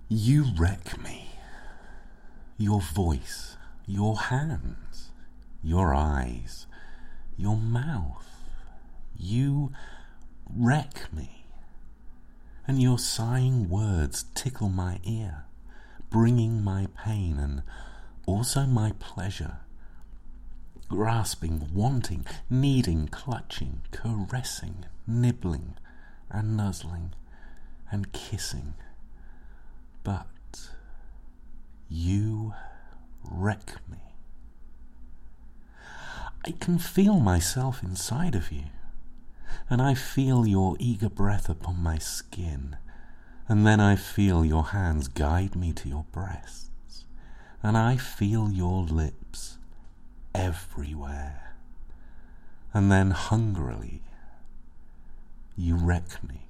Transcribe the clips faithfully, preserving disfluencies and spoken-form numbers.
You wreck me. Your voice, your hands, your eyes, your mouth. You wreck me. And your sighing words tickle my ear, bringing my pain and also my pleasure. Grasping, wanting, needing, clutching, caressing, nibbling, and nuzzling, and kissing. But you wreck me. I can feel myself inside of you, and I feel your eager breath upon my skin, and then I feel your hands guide me to your breasts, and I feel your lips everywhere, and then hungrily you wreck me.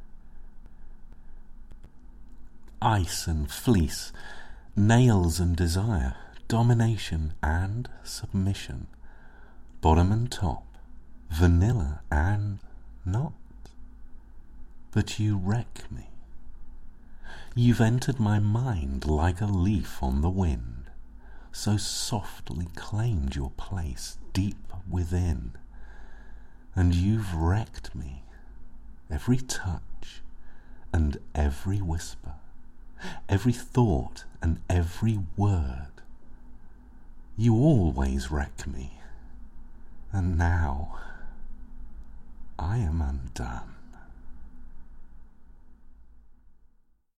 Ice and fleece, nails and desire, domination and submission, bottom and top, vanilla and not. But you wreck me. You've entered my mind like a leaf on the wind, so softly claimed your place deep within, and you've wrecked me, every touch and every whisper, every thought and every word. You always wreck me, and now I am undone.